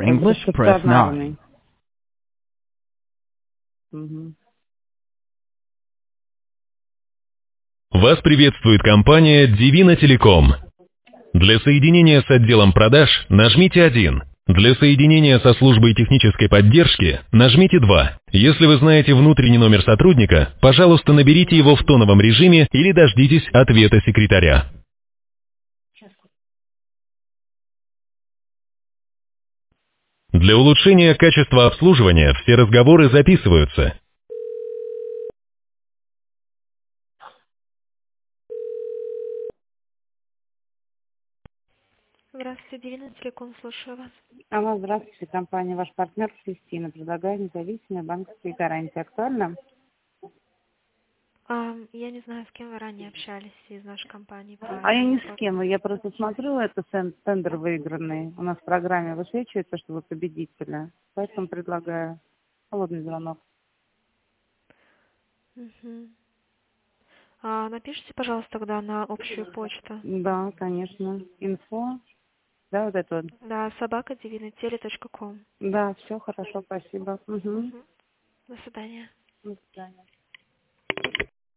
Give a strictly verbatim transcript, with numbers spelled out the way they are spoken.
For English, press nine. Мгм. Вас приветствует компания Divina Telecom. Для соединения с отделом продаж нажмите один. Для соединения со службой технической поддержки нажмите два. Если вы знаете внутренний номер сотрудника, пожалуйста, наберите его в тоновом режиме или дождитесь ответа секретаря. Для улучшения качества обслуживания все разговоры записываются. Здравствуйте, Дивина Телеком, слушаю вас. Алло, здравствуйте, компания «Ваш партнер» Кристина. Предлагаю независимые банковские гарантии. Актуально? А, я не знаю, с кем вы ранее общались из нашей компании. по А я этому ни с вопросу. кем. Я просто смотрю, это тен- тендер выигранный. У нас в программе высвечивается, что вы победители. Поэтому предлагаю холодный звонок. Мгм. А, напишите, пожалуйста, тогда на общую почту. Да, конечно. Инфо. Да, вот это вот. Да, собака дивинатели точка ком. Да, все хорошо, спасибо. Угу. До свидания. До свидания.